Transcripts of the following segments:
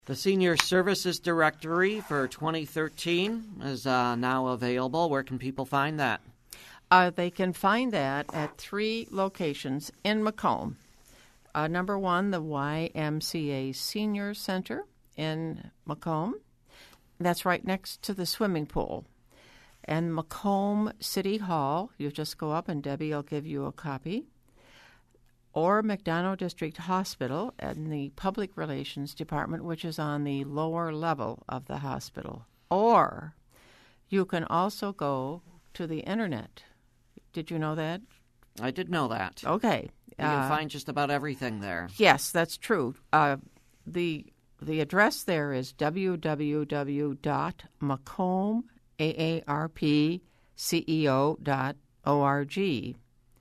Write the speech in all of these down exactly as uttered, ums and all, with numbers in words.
The Senior Services Directory for twenty thirteen is uh, now available. Where can people find that? Uh, they can find that at three locations in Macomb. Uh, number one, the Y M C A Senior Center in Macomb. That's right next to the swimming pool. And Macomb City Hall, you just go up and Debbie will give you a copy. Or McDonough District Hospital and the Public Relations Department, which is on the lower level of the hospital. Or you can also go to the Internet. Did you know that? I did know that. Okay. You can uh, find just about everything there. Yes, that's true. Uh, the the address there is w w w dot macomb a a r p c e o dot org.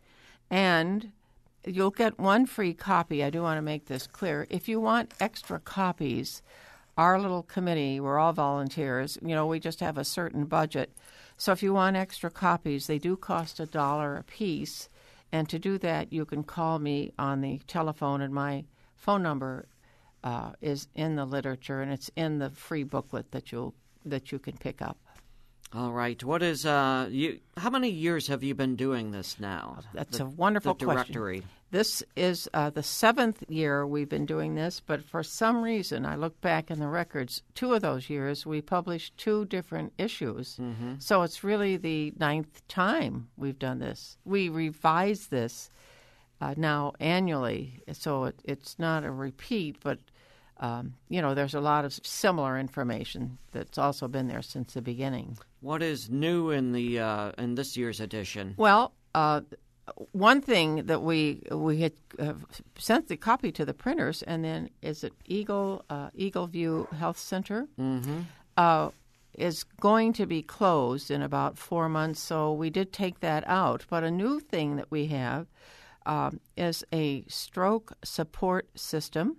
And you'll get one free copy. I do want to make this clear. If you want extra copies, our little committee, we're all volunteers, you know, we just have a certain budget. So if you want extra copies, they do cost a dollar a piece. And to do that, you can call me on the telephone, and my phone number uh, is in the literature, and it's in the free booklet that you that you can pick up. All right. What is uh? You? How many years have you been doing this now? That's the, a wonderful the question. Directory. This is uh, the seventh year we've been doing this, but for some reason, I look back in the records, two of those years we published two different issues. Mm-hmm. So it's really the ninth time we've done this. We revise this uh, now annually, so it, it's not a repeat, but um, you know, there's a lot of similar information that's also been there since the beginning. What is new in the uh, in this year's edition? Well, uh, one thing that we we had uh, sent the copy to the printers, and then is it Eagle uh, Eagle View Health Center mm-hmm. uh, is going to be closed in about four months. So we did take that out. But a new thing that we have um, is a stroke support system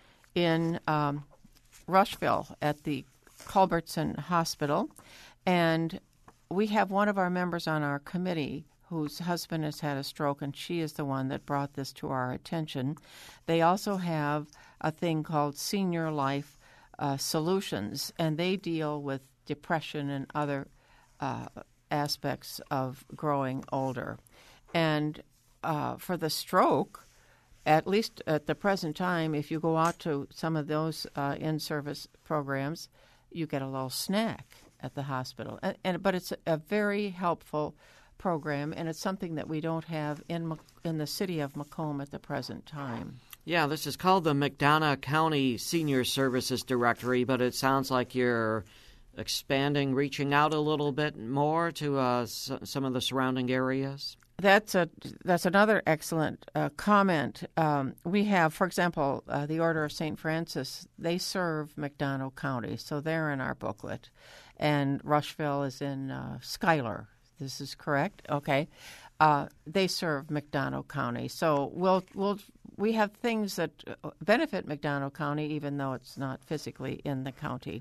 in um, Rushville at the Culbertson Hospital, and we have one of our members on our committee whose husband has had a stroke, and she is the one that brought this to our attention. They also have a thing called Senior Life uh, Solutions, and they deal with depression and other uh, aspects of growing older. And uh, for the stroke, at least at the present time, if you go out to some of those uh, in-service programs, you get a little snack at the hospital. And, and but it's a, a very helpful program, and it's something that we don't have in in the city of Macomb at the present time. Yeah, this is called the McDonough County Senior Services Directory, but it sounds like you're expanding, reaching out a little bit more to uh, s- some of the surrounding areas. That's a that's another excellent uh, comment. Um, we have, for example, uh, the Order of Saint Francis. They serve McDonough County, so they're in our booklet, and Rushville is in uh, Schuyler. This is correct. Okay, uh, they serve McDonough County, so we'll we'll we have things that benefit McDonough County, even though it's not physically in the county.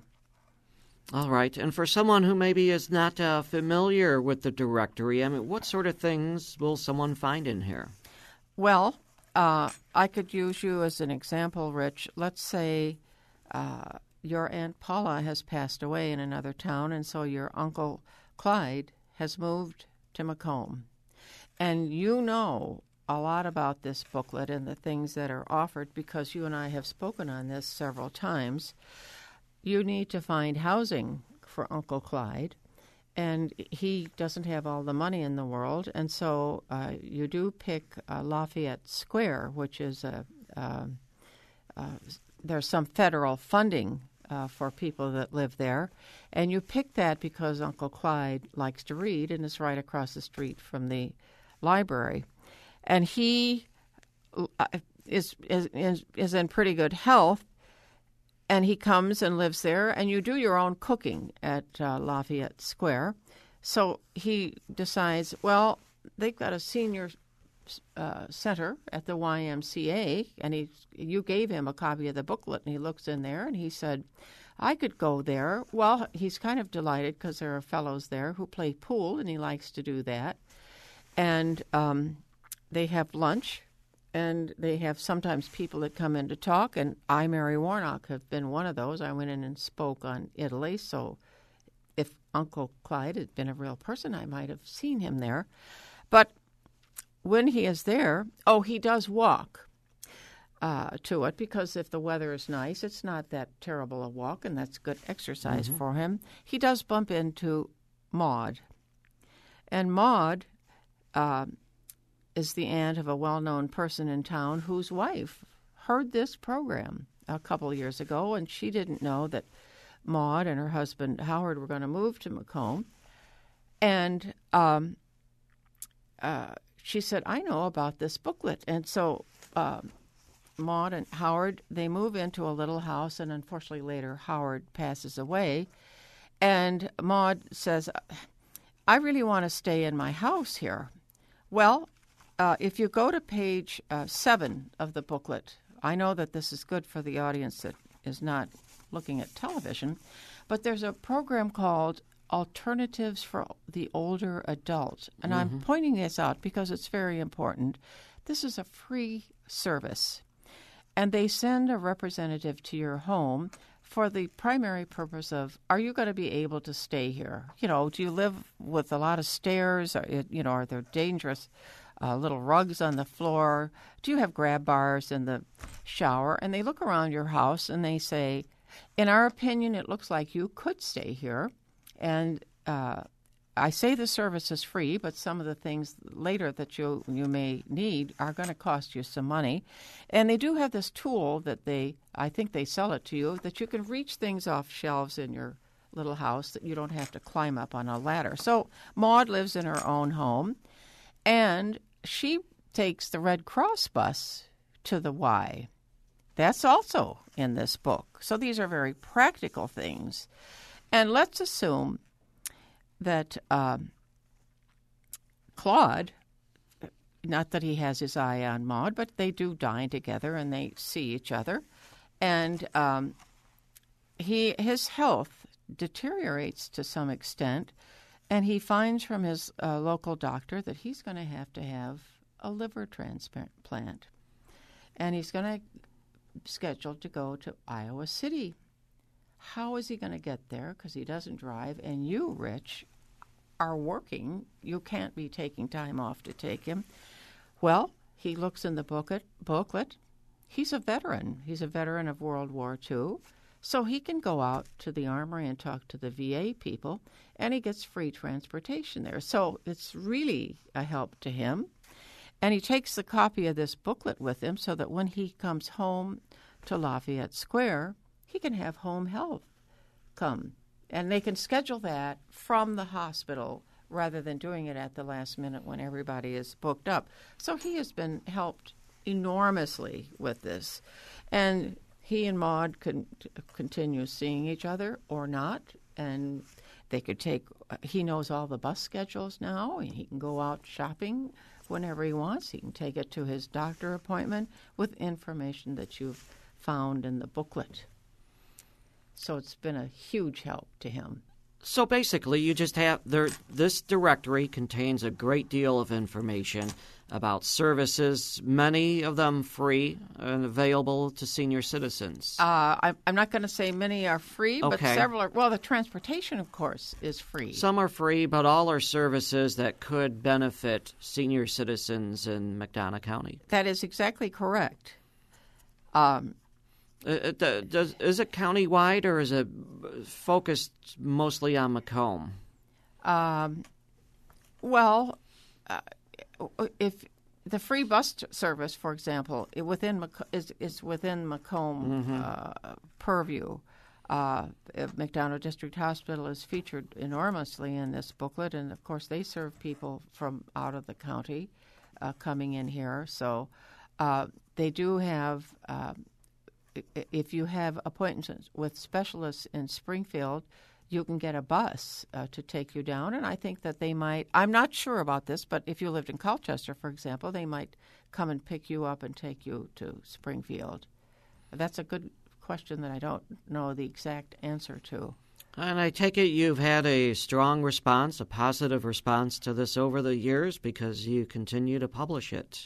All right. And for someone who maybe is not uh, familiar with the directory, I mean, what sort of things will someone find in here? Well, uh, I could use you as an example, Rich. Let's say uh, your Aunt Paula has passed away in another town, and so your Uncle Clyde has moved to Macomb. And you know a lot about this booklet and the things that are offered because you and I have spoken on this several times. You need to find housing for Uncle Clyde, and he doesn't have all the money in the world, and so uh, you do pick uh, Lafayette Square, which is a uh, uh, there's some federal funding uh, for people that live there, and you pick that because Uncle Clyde likes to read and is right across the street from the library, and he uh, is is is in pretty good health. And he comes and lives there, and you do your own cooking at uh, Lafayette Square. So he decides, well, they've got a senior uh, center at the Y M C A, and he, you gave him a copy of the booklet, and he looks in there, and he said, I could go there. Well, he's kind of delighted because there are fellows there who play pool, and he likes to do that. And um, they have lunch and they have sometimes people that come in to talk, and I, Mary Warnock, have been one of those. I went in and spoke on Italy, so if Uncle Clyde had been a real person, I might have seen him there. But when he is there, oh, he does walk uh, to it, because if the weather is nice, it's not that terrible a walk, and that's good exercise mm-hmm. for him. He does bump into Maud. And Maud uh, is the aunt of a well-known person in town whose wife heard this program a couple of years ago, and she didn't know that Maud and her husband Howard were going to move to Macomb. And um, uh, she said, I know about this booklet. And so uh, Maud and Howard, they move into a little house, and unfortunately later Howard passes away. And Maud says, I really want to stay in my house here. Well, uh, if you go to page uh, seven of the booklet, I know that this is good for the audience that is not looking at television, but there's a program called Alternatives for the Older Adult. And mm-hmm. I'm pointing this out because it's very important. This is a free service, and they send a representative to your home for the primary purpose of, are you going to be able to stay here? You know, do you live with a lot of stairs? Are, you know, are there dangerous uh, little rugs on the floor? Do you have grab bars in the shower? And they look around your house and they say, in our opinion, it looks like you could stay here. And uh, I say the service is free, but some of the things later that you you may need are going to cost you some money. And they do have this tool that they, I think they sell it to you, that you can reach things off shelves in your little house that you don't have to climb up on a ladder. So Maud lives in her own home, and she takes the Red Cross bus to the Y. That's also in this book. So these are very practical things. And let's assume that um, Claude, not that he has his eye on Maud, but they do dine together and they see each other. And um, he his health deteriorates to some extent, and he finds from his uh, local doctor that he's going to have to have a liver transplant. And he's going to scheduled to go to Iowa City. How is he going to get there? Because he doesn't drive, and you, Rich, are working. You can't be taking time off to take him. Well, he looks in the booklet. booklet. He's a veteran. He's a veteran of World War Two, so he can go out to the Armory and talk to the V A people, and he gets free transportation there. So it's really a help to him. And he takes the copy of this booklet with him so that when he comes home to Lafayette Square, he can have home health come. And they can schedule that from the hospital rather than doing it at the last minute when everybody is booked up. So he has been helped enormously with this. And he and Maud can continue seeing each other or not. And they could take, he knows all the bus schedules now, and he can go out shopping whenever he wants. He can take it to his doctor appointment with information that you've found in the booklet. So it's been a huge help to him. So basically, you just have there. This directory contains a great deal of information about services, many of them free and available to senior citizens. Uh, I, I'm not going to say many are free, okay. but several are. Well, the transportation, of course, is free. Some are free, but all are services that could benefit senior citizens in McDonough County. That is exactly correct. Um, it, it, does, is it countywide, or is it focused mostly on Macomb? Um, well, uh, if the free bus service, for example, it within is is within Macomb mm-hmm. uh, purview. Uh, McDonough District Hospital is featured enormously in this booklet, and of course they serve people from out of the county uh, coming in here. So uh, they do have. Uh, if you have appointments with specialists in Springfield, you can get a bus uh, to take you down, and I think that they might, I'm not sure about this, but if you lived in Colchester, for example, they might come and pick you up and take you to Springfield. That's a good question that I don't know the exact answer to. And I take it you've had a strong response, a positive response to this over the years because you continue to publish it.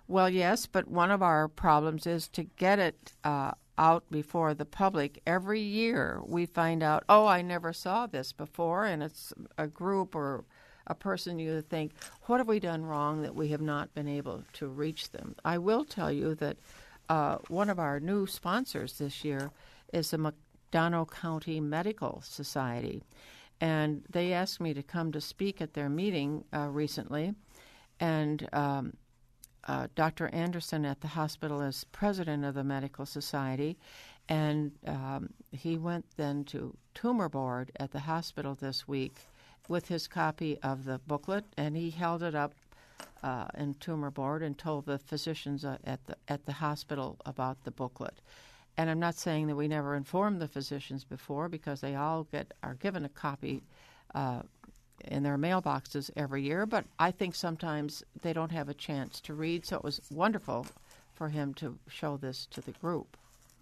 Well, yes, but one of our problems is to get it uh, out before the public. Every year we find out, oh, I never saw this before, and it's a group or a person you think, what have we done wrong that we have not been able to reach them? I will tell you that uh, one of our new sponsors this year is the McDonough County Medical Society, and they asked me to come to speak at their meeting uh, recently, and um, uh, Doctor Anderson at the hospital is president of the Medical Society, and um, he went then to Tumor Board at the hospital this week with his copy of the booklet, and he held it up uh, in Tumor Board and told the physicians uh, at the at the hospital about the booklet. And I'm not saying that we never informed the physicians before, because they all get are given a copy uh, in their mailboxes every year, but I think sometimes they don't have a chance to read, so it was wonderful for him to show this to the group.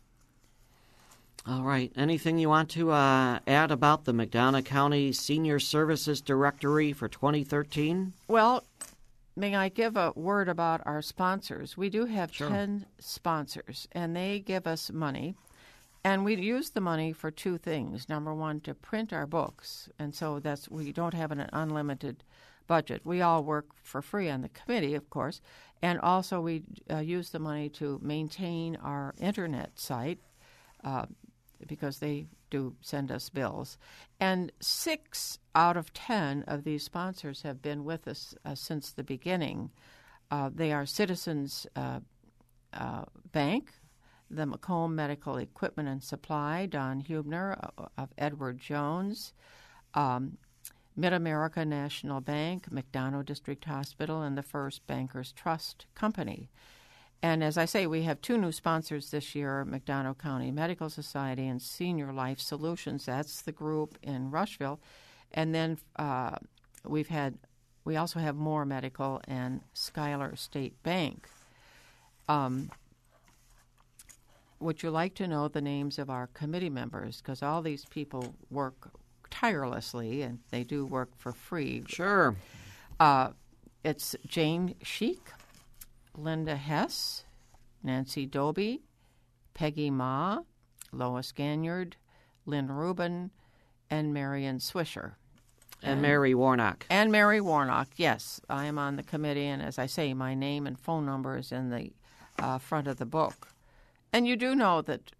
All right. Anything you want to uh, add about the McDonough County Senior Services Directory for twenty thirteen? Well, may I give a word about our sponsors? We do have Sure. ten sponsors, and they give us money. And we use the money for two things. Number one, to print our books. And so that's we don't have an unlimited budget. We all work for free on the committee, of course. And also we uh, use the money to maintain our Internet site, uh, because they do send us bills. And six out of ten of these sponsors have been with us uh, since the beginning. Uh, they are Citizens uh, uh, Bank, the Macomb Medical Equipment and Supply, Don Hubner of, of Edward Jones, um, Mid-America National Bank, McDonough District Hospital, and the First Bankers Trust Company. And as I say, we have two new sponsors this year, McDonough County Medical Society and Senior Life Solutions. That's the group in Rushville. And then uh, we've had, we also have Moore Medical and Schuyler State Bank. Um, would you like to know the names of our committee members? Because all these people work tirelessly, and they do work for free. Sure. Uh, it's Jane Sheik, Linda Hess, Nancy Doby, Peggy Ma, Lois Ganyard, Lynn Rubin, and Marion Swisher. And, and Mary Warnock. And Mary Warnock, yes. I am on the committee, and as I say, my name and phone number is in the uh, front of the book. And you do know that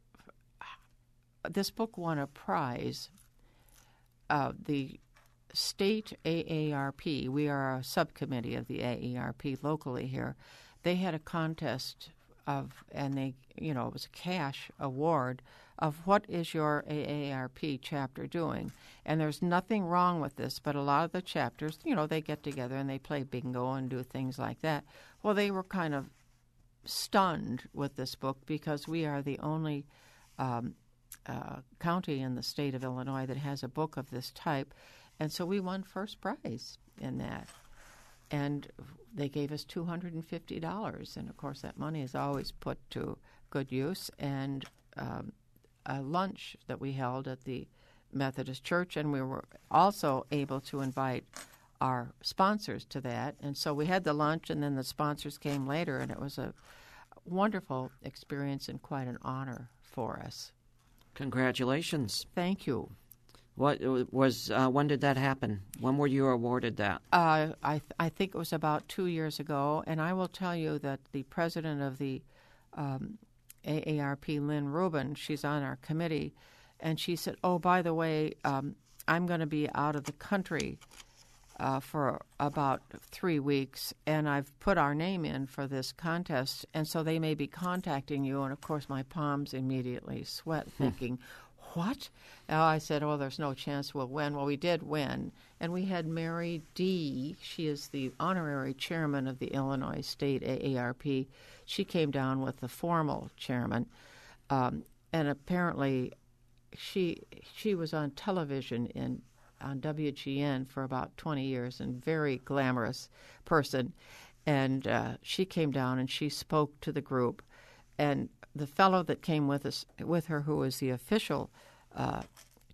this book won a prize. Uh, the state A A R P, we are a subcommittee of the A A R P locally here. They had a contest of, and they, you know, it was a cash award of what is your A A R P chapter doing. And there's nothing wrong with this, but a lot of the chapters, you know, they get together and they play bingo and do things like that. Well, they were kind of stunned with this book because we are the only um, uh, county in the state of Illinois that has a book of this type. And so we won first prize in that. And they gave us two hundred fifty dollars. And, of course, that money is always put to good use. And um, a lunch that we held at the Methodist Church, and we were also able to invite our sponsors to that. And so we had the lunch, and then the sponsors came later, and it was a wonderful experience and quite an honor for us. Congratulations. Thank you. What was uh, when did that happen? When were you awarded that? Uh, I th- I think it was about two years ago, and I will tell you that the president of the um, A A R P, Lynn Rubin, she's on our committee, and she said, "Oh, by the way, um, I'm going to be out of the country uh, for about three weeks, and I've put our name in for this contest, and so they may be contacting you." And of course, my palms immediately sweat, thinking, "What?" Oh, I said, "Oh, there's no chance we'll win." Well, we did win, and we had Mary D. She is the honorary chairman of the Illinois State A A R P. She came down with the formal chairman, um, and apparently she she was on television in on W G N for about twenty years, and very glamorous person. And uh, she came down and she spoke to the group, and the fellow that came with us with her, who was the official uh,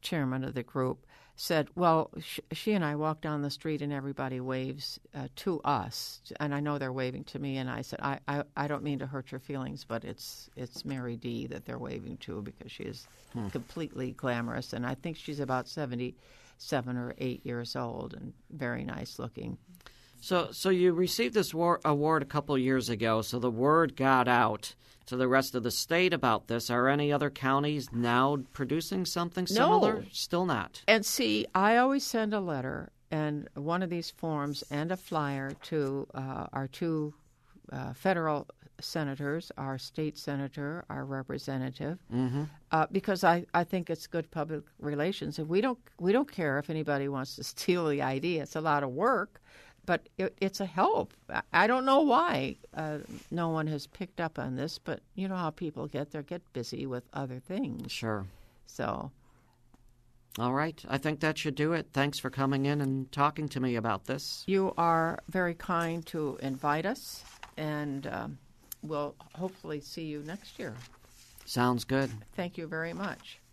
chairman of the group, said, well, sh- she and I walk down the street and everybody waves uh, to us, and I know they're waving to me, and I said, I, I, I don't mean to hurt your feelings, but it's it's Mary D. that they're waving to because she is hmm. completely glamorous, and I think she's about seventy-seven or eight years old and very nice looking. So so you received this war- award a couple years ago, so the word got out to the rest of the state about this. Are any other counties now producing something similar? No. Still not. And see, I always send a letter and one of these forms and a flyer to uh, our two uh, federal senators, our state senator, our representative, mm-hmm. uh, because I, I think it's good public relations. And we don't we don't care if anybody wants to steal the idea. It's a lot of work. But it, it's a help. I don't know why uh, no one has picked up on this, but you know how people get. They get busy with other things. Sure. So. All right. I think that should do it. Thanks for coming in and talking to me about this. You are very kind to invite us, and um, we'll hopefully see you next year. Sounds good. Thank you very much.